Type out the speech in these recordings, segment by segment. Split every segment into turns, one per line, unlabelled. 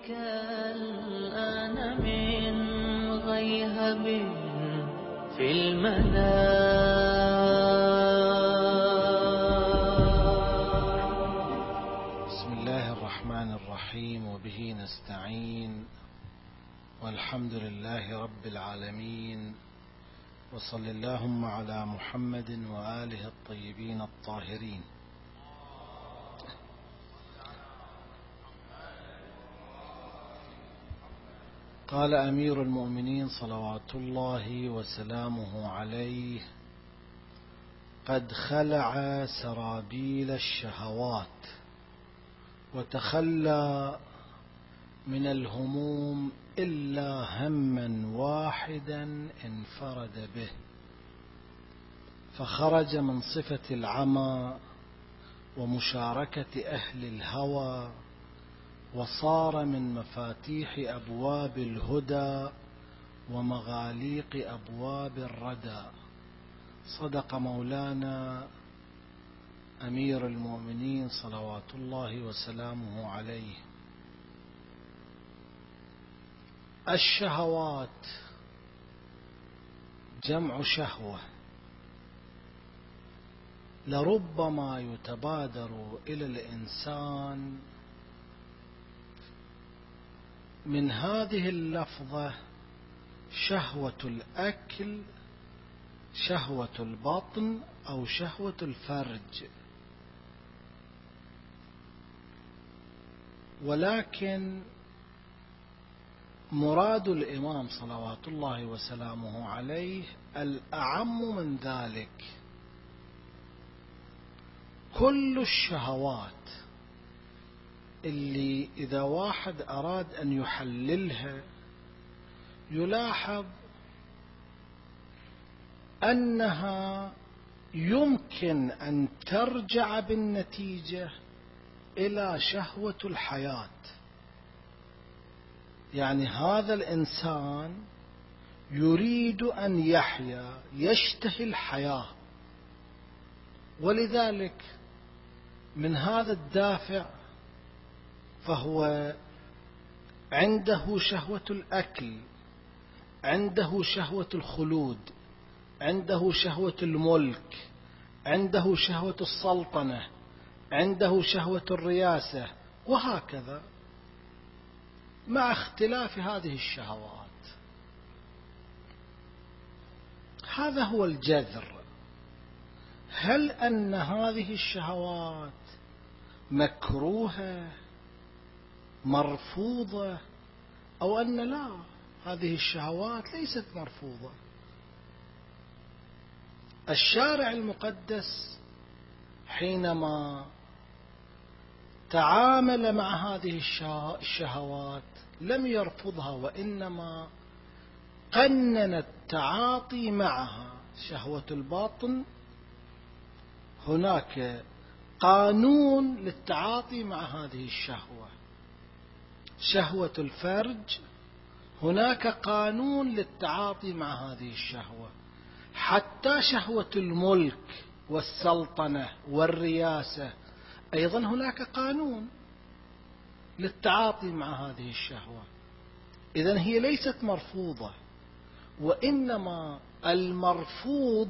بك الآن من غيهب في المنام.
بسم الله الرحمن الرحيم، وبه نستعين، والحمد لله رب العالمين، وصل اللهم على محمد وآله الطيبين الطاهرين. قال أمير المؤمنين صلوات الله وسلامه عليه: قد خلع سرابيل الشهوات وتخلى من الهموم إلا هما واحدا انفرد به، فخرج من صفة العمى ومشاركة أهل الهوى، وصار من مفاتيح أبواب الهدى ومغاليق أبواب الردى. صدق مولانا أمير المؤمنين صلوات الله وسلامه عليه. الشهوات جمع شهوة، لربما يتبادر إلى الإنسان من هذه اللفظة شهوة الأكل، شهوة البطن، أو شهوة الفرج، ولكن مراد الإمام صلوات الله وسلامه عليه الأعم من ذلك. كل الشهوات اللي إذا واحد أراد أن يحللها يلاحظ أنها يمكن أن ترجع بالنتيجة إلى شهوة الحياة. يعني هذا الإنسان يريد أن يحيا، يشتهي الحياة، ولذلك من هذا الدافع فهو عنده شهوة الأكل، عنده شهوة الخلود، عنده شهوة الملك، عنده شهوة السلطنة، عنده شهوة الرياسة، وهكذا مع اختلاف هذه الشهوات. هذا هو الجذر. هل أن هذه الشهوات مكروهة مرفوضة، أو أن لا، هذه الشهوات ليست مرفوضة؟ الشارع المقدس حينما تعامل مع هذه الشهوات لم يرفضها، وإنما قنن التعاطي معها. شهوة الباطن هناك قانون للتعاطي مع هذه الشهوة، شهوة الفرج هناك قانون للتعاطي مع هذه الشهوة، حتى شهوة الملك والسلطنة والرياسة أيضا هناك قانون للتعاطي مع هذه الشهوة. إذن هي ليست مرفوضة، وإنما المرفوض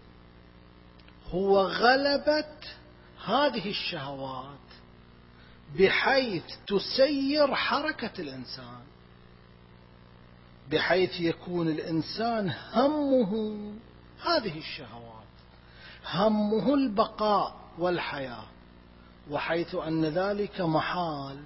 هو غلبة هذه الشهوات بحيث تسير حركة الإنسان، بحيث يكون الإنسان همه هذه الشهوات، همه البقاء والحياة، وحيث أن ذلك محال،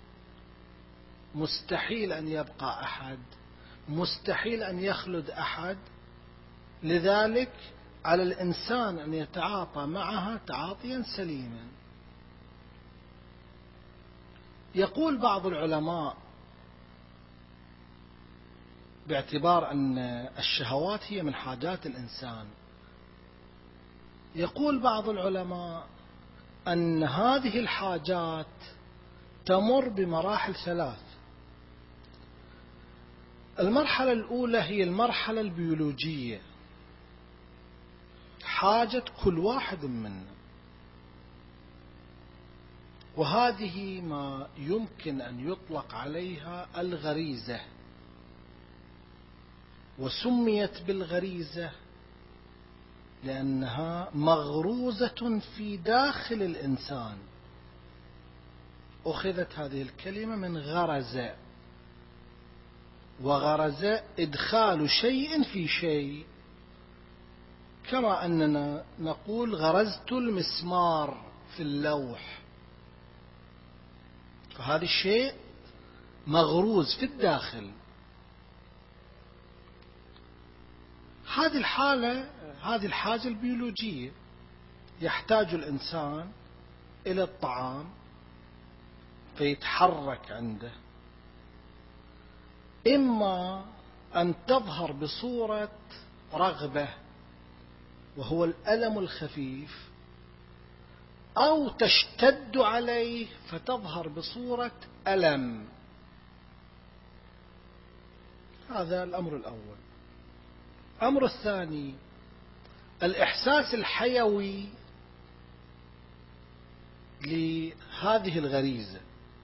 مستحيل أن يبقى أحد، مستحيل أن يخلد أحد. لذلك على الإنسان أن يتعاطى معها تعاطيا سليما. يقول بعض العلماء باعتبار أن الشهوات هي من حاجات الإنسان، يقول بعض العلماء أن هذه الحاجات تمر بمراحل ثلاث. المرحلة الأولى هي المرحلة البيولوجية، حاجة كل واحد منا. وهذه ما يمكن أن يطلق عليها الغريزة، وسميت بالغريزة لأنها مغروزة في داخل الإنسان. أخذت هذه الكلمة من غرز، وغرز إدخال شيء في شيء، كما أننا نقول غرزت المسمار في اللوح، فهذا الشيء مغروز في الداخل. هذه الحاجة البيولوجية، يحتاج الإنسان إلى الطعام فيتحرك عنده، إما أن تظهر بصورة رغبة وهو الألم الخفيف، أو تشتد عليه فتظهر بصورة ألم. هذا الأمر الأول. الأمر الثاني الإحساس الحيوي لهذه الغريزة،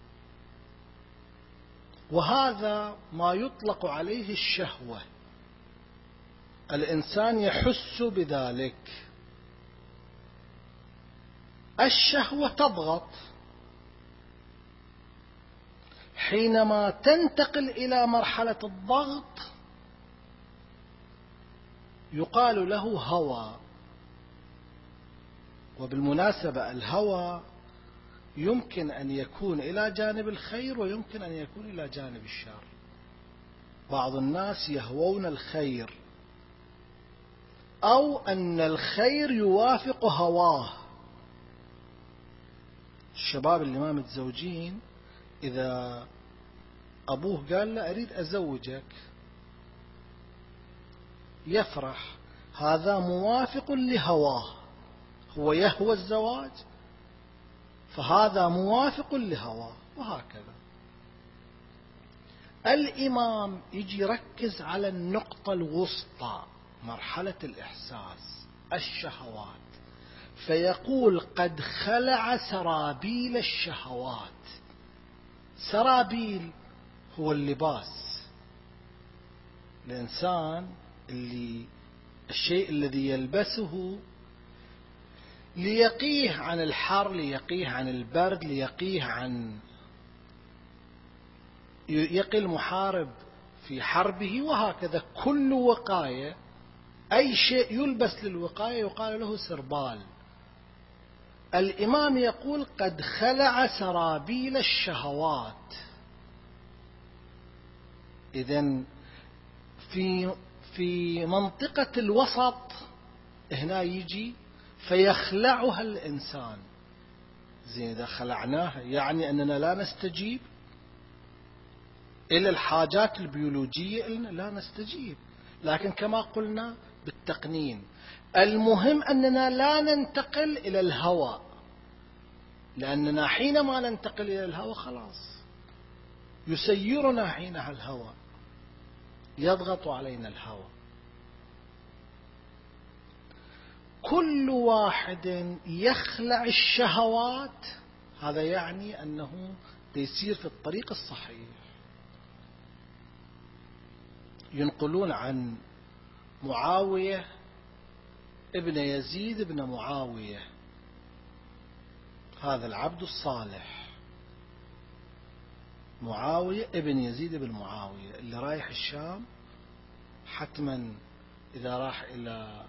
وهذا ما يطلق عليه الشهوة. الإنسان يحس بذلك. الشهوة تضغط، حينما تنتقل إلى مرحلة الضغط يقال له هوى. وبالمناسبة الهوى يمكن أن يكون إلى جانب الخير ويمكن أن يكون إلى جانب الشر. بعض الناس يهوون الخير، أو أن الخير يوافق هواه. الشباب اللي ما متزوجين إذا أبوه قال له أريد أزوجك يفرح، هذا موافق لهواه، هو يهوى الزواج فهذا موافق لهواه. وهكذا الإمام يجي يركز على النقطة الوسطى، مرحلة الإحساس، الشهوات، فيقول قد خلع سرابيل الشهوات. سرابيل هو اللباس، الإنسان الشيء الذي يلبسه ليقيه عن الحر، ليقيه عن البرد، يقي المحارب في حربه، وهكذا كل وقاية. أي شيء يلبس للوقاية يقال له سربال. الإمام يقول قد خلع سرابيل الشهوات. إذن في منطقة الوسط هنا يجي فيخلعها الإنسان. زين، إذا خلعناها يعني أننا لا نستجيب إلى الحاجات البيولوجية، لا نستجيب. لكن كما قلنا بالتقنين، المهم أننا لا ننتقل إلى الهوى، لأننا حينما ننتقل إلى الهوى خلاص يسيرنا حينها الهوى، يضغط علينا الهوى. كل واحد يخلع الشهوات هذا يعني أنه يسير في الطريق الصحيح. ينقلون عن معاوية ابن يزيد ابن معاوية، هذا العبد الصالح، معاوية ابن يزيد ابن معاوية اللي رايح الشام، حتما إذا راح إلى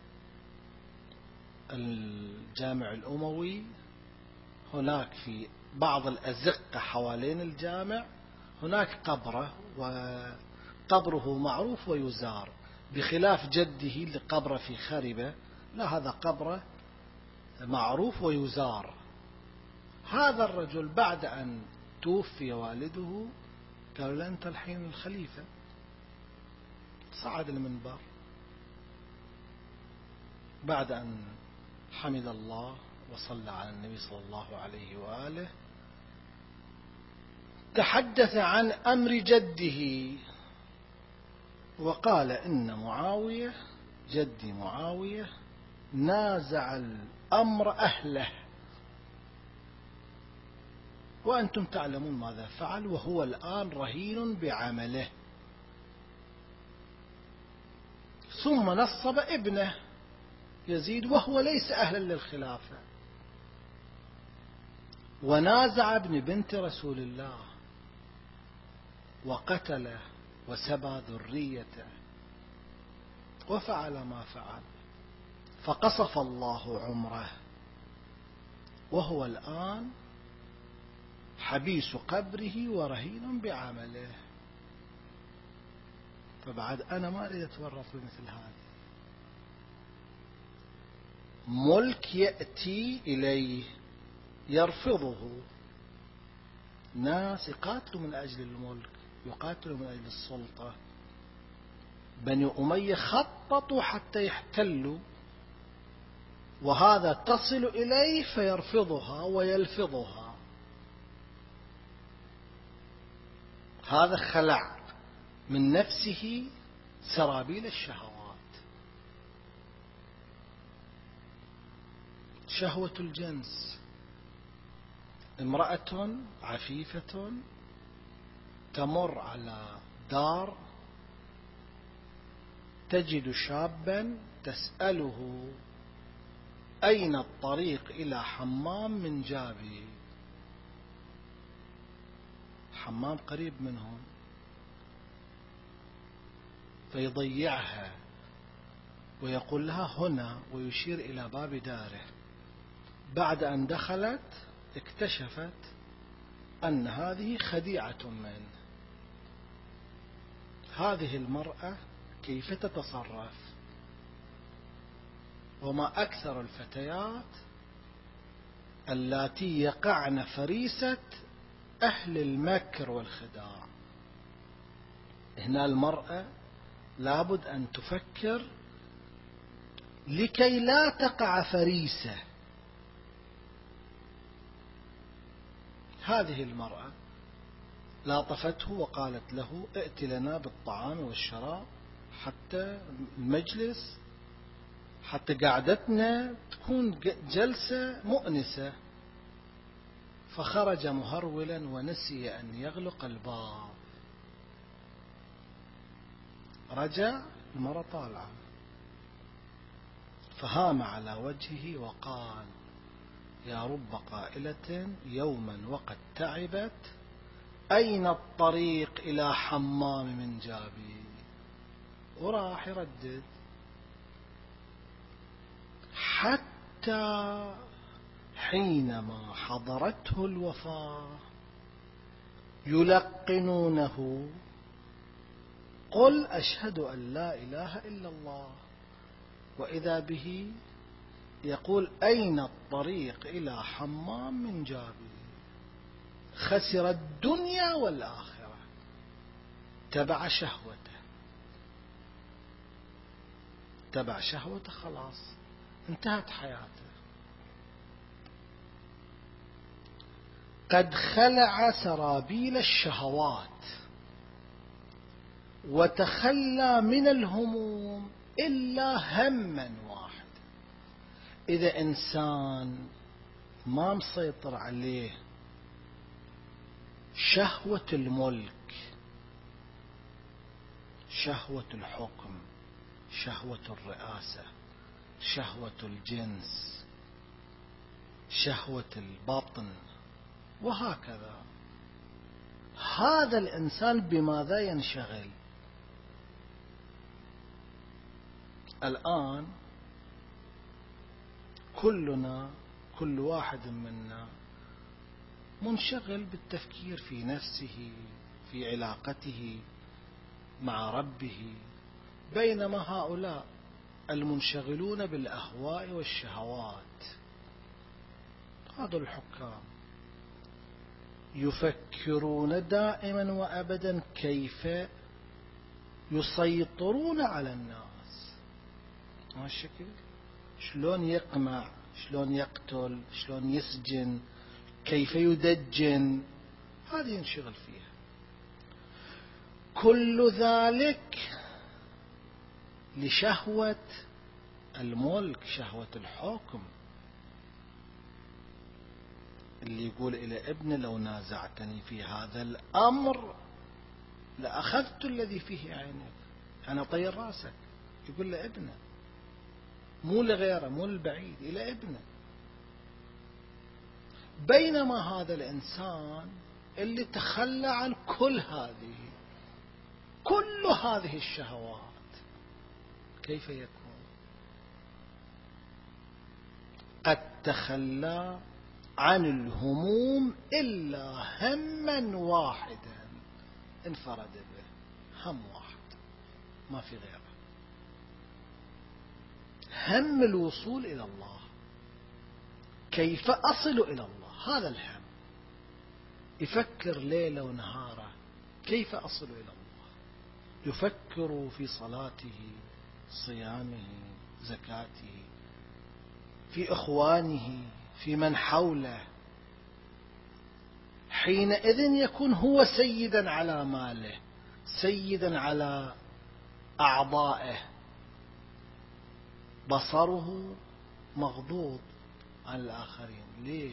الجامع الأموي هناك في بعض الأزقة حوالين الجامع هناك قبره، وقبره معروف ويزار، بخلاف جده اللي قبره في خربة، لا هذا قبره معروف ويزار. هذا الرجل بعد أن توفي والده قالوا له أنت الحين الخليفة. صعد المنبر بعد أن حمد الله وصلى على النبي صلى الله عليه وآله، تحدث عن أمر جده وقال إن معاوية جدي معاوية نازع الأمر أهله، وأنتم تعلمون ماذا فعل، وهو الآن رهين بعمله. ثم نصب ابنه يزيد وهو ليس أهلا للخلافة، ونازع ابن بنت رسول الله وقتله وسبى ذريته وفعل ما فعل، فقصف الله عمره، وهو الآن حبيس قبره ورهين بعمله. فبعد أنا ما أريد أتورط بمثل هذا. ملك يأتي إليه يرفضه، ناس يقاتلوا من أجل الملك، يقاتلوا من أجل السلطة. بني أمية خططوا حتى يحتلوا، وهذا تصل إليه فيرفضها ويلفظها. هذا خلع من نفسه سرابيل الشهوات. شهوة الجنس، امرأة عفيفة تمر على دار تجد شابا تسأله أين الطريق إلى حمام من جابي، حمام قريب منهم، فيضيعها ويقول لها هنا، ويشير إلى باب داره. بعد أن دخلت اكتشفت أن هذه خديعة منه. هذه المرأة كيف تتصرف؟ وما أكثر الفتيات اللاتي يقعن فريسة أهل المكر والخداع. هنا المرأة لابد أن تفكر لكي لا تقع فريسة. هذه المرأة لاطفته وقالت له ائت لنا بالطعام والشراب حتى المجلس، حتى قعدتنا تكون جلسة مؤنسة. فخرج مهرولا ونسي أن يغلق الباب. رجع، المرأة طالعة، فهام على وجهه وقال يا رب قائلة يوما وقد تعبت أين الطريق إلى حمام من جابي. وراح يردد حتى حينما حضرته الوفاة يلقنونه قل أشهد أن لا إله إلا الله، وإذا به يقول أين الطريق إلى حمام من جابي. خسر الدنيا والآخرة، تبع شهوته، تبع شهوته، خلاص انتهت حياته. قد خلع سرابيل الشهوات وتخلى من الهموم إلا هما واحد. إذا إنسان ما مسيطر عليه شهوة الملك، شهوة الحكم، شهوة الرئاسة، شهوة الجنس، شهوة البطن، وهكذا، هذا الإنسان بماذا ينشغل؟ الآن كلنا، كل واحد منا منشغل بالتفكير في نفسه، في علاقته مع ربه، بينما هؤلاء المنشغلون بالأهواء والشهوات، هذا الحكام يفكرون دائما وأبدا كيف يسيطرون على الناس. هذا الشكل، شلون يقمع، شلون يقتل، شلون يسجن، كيف يدجن، هذه ينشغل فيها. كل ذلك لشهوة الملك، شهوة الحكم. اللي يقول إلى ابنه لو نازعتني في هذا الأمر لأخذت الذي فيه عينك، أنا طير راسك. يقول لابنه، مو لغيره، مو للبعيد، إلى ابنه. بينما هذا الإنسان اللي تخلى عن كل هذه الشهوات كيف يكون؟ التخلى عن الهموم إلا هما واحدا انفرد به، هم واحد ما في غيره، هم الوصول إلى الله. كيف أصل إلى الله؟ هذا الهم. يفكر ليلة ونهارة كيف أصل إلى الله، يفكر في صلاته، صيامه، زكاته، في إخوانه، في من حوله. حينئذ يكون هو سيدا على ماله، سيدا على أعضائه، بصره مغضوض عن الآخرين. ليش؟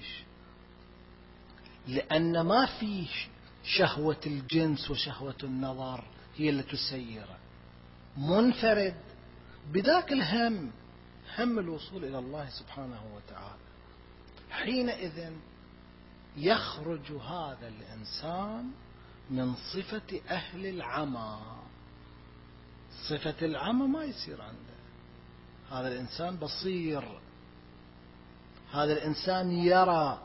لأن ما في شهوة الجنس وشهوة النظر هي اللي تسيره، منفرد بذاك الهم، هم الوصول إلى الله سبحانه وتعالى. حينئذ يخرج هذا الإنسان من صفة أهل العمى. صفة العمى ما يصير عنده. هذا الإنسان بصير، هذا الإنسان يرى.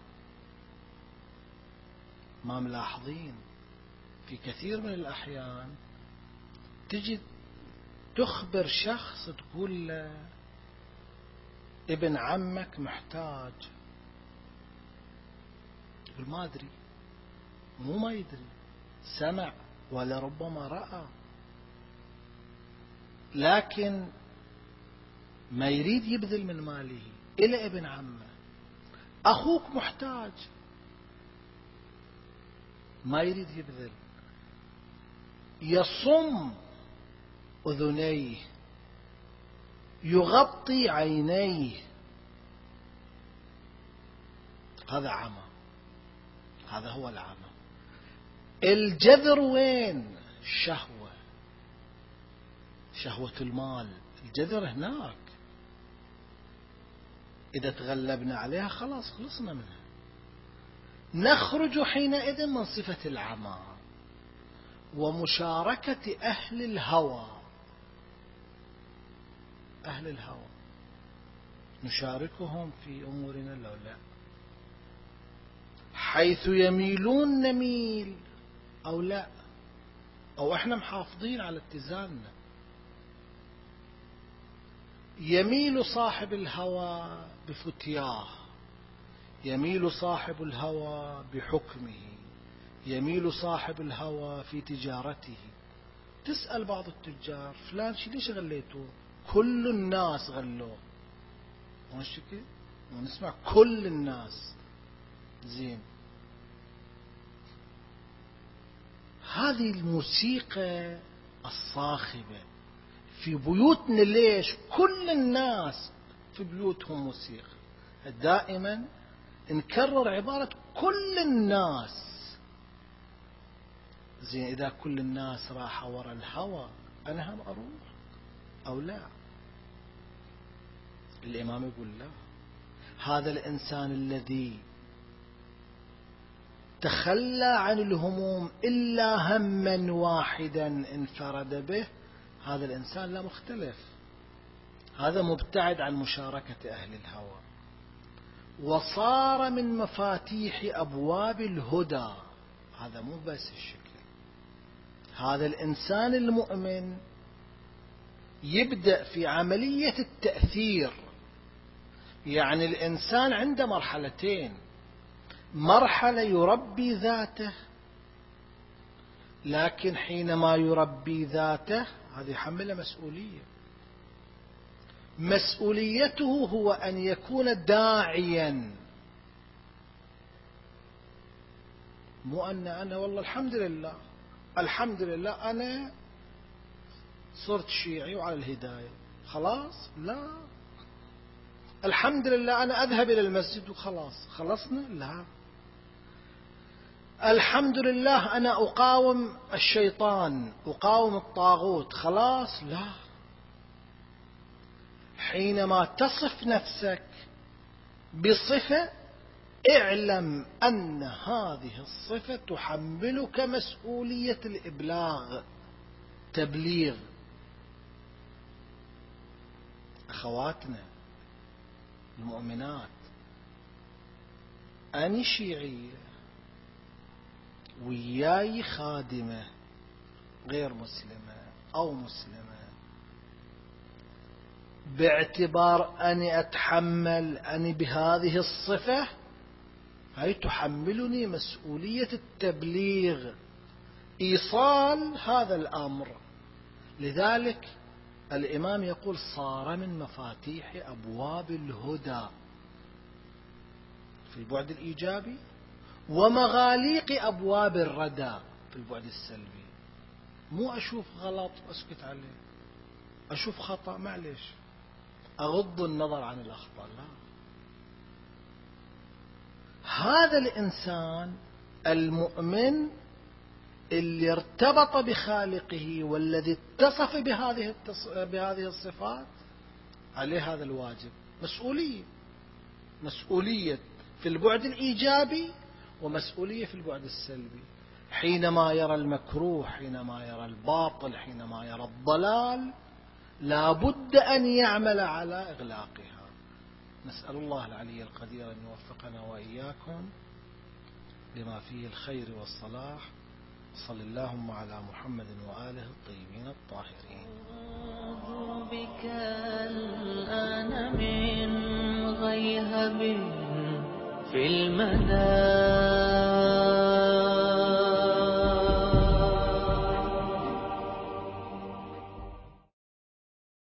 ما ملاحظين في كثير من الأحيان تجي تخبر شخص تقول له ابن عمك محتاج، يقول ما أدري، مو ما يدري، سمع ولا ربما رأى، لكن ما يريد يبذل من ماله إلى ابن عمه. أخوك محتاج، ما يريد يبذل، يصم أذنيه، يغطي عينيه. هذا عمى، هذا هو العمى. الجذر وين؟ الشهوة، شهوة المال، الجذر هناك. إذا تغلبنا عليها خلاص خلصنا منها. نخرج حينئذ من صفة العمى ومشاركة أهل الهوى. أهل الهوى نشاركهم في أمورنا لو لا، حيث يميلون نميل أو لا، أو إحنا محافظين على اتزاننا. يميل صاحب الهوى بفتياه، يميل صاحب الهوى بحكمه، يميل صاحب الهوى في تجارته. تسأل بعض التجار فلان ليش غليتوه؟ كل الناس غلوه، ونشكي ونسمع كل الناس. زين، هذه الموسيقى الصاخبة في بيوتنا. ليش؟ كل الناس في بيوتهم موسيقى. دائما نكرر عبارة كل الناس. زين، إذا كل الناس راح وراء الهوى أنا هم أروح أو لا؟ الإمام يقول لا. هذا الإنسان الذي تخلى عن الهموم إلا هما واحدا انفرد به، هذا الإنسان لا مختلف، هذا مبتعد عن مشاركة أهل الهوى، وصار من مفاتيح أبواب الهدى. هذا مو بس الشكل. هذا الإنسان المؤمن يبدأ في عملية التأثير. يعني الإنسان عنده مرحلتين: مرحلة يربي ذاته، لكن حينما يربي ذاته هذه يحمله مسؤولية. مسؤوليته هو أن يكون داعيا، مو أن أنا والله الحمد لله أنا صرت شيعي وعلى الهداية خلاص. لا، الحمد لله أنا أذهب إلى المسجد وخلاص خلصنا. لا، الحمد لله أنا أقاوم الشيطان، أقاوم الطاغوت، خلاص. لا، حينما تصف نفسك بصفة اعلم أن هذه الصفة تحملك مسؤولية الإبلاغ، تبليغ. أخواتنا المؤمنات، أنا شيعية وياي خادمة غير مسلمة أو مسلمة، باعتبار أني أتحمل أني بهذه الصفة، هي تحملني مسؤولية التبليغ، إيصال هذا الأمر. لذلك الإمام يقول صار من مفاتيح أبواب الهدى في البعد الإيجابي، ومغاليق أبواب الردى في البعد السلبي. مو أشوف غلط أسكت عليه، أشوف خطأ معليش أغض النظر عن الأخطاء. لا، هذا الإنسان المؤمن اللي ارتبط بخالقه والذي اتصف بهذه الصفات عليه هذا الواجب، مسؤولية في البعد الإيجابي ومسؤولية في البعد السلبي. حينما يرى المكروه، حينما يرى الباطل، حينما يرى الضلال، لا بد أن يعمل على إغلاقها. نسأل الله العلي القدير أن يوفقنا وإياكم لما فيه الخير والصلاح. صلى اللهم على محمد وآله الطيبين الطاهرين.
بك الآن من غيهب في المدى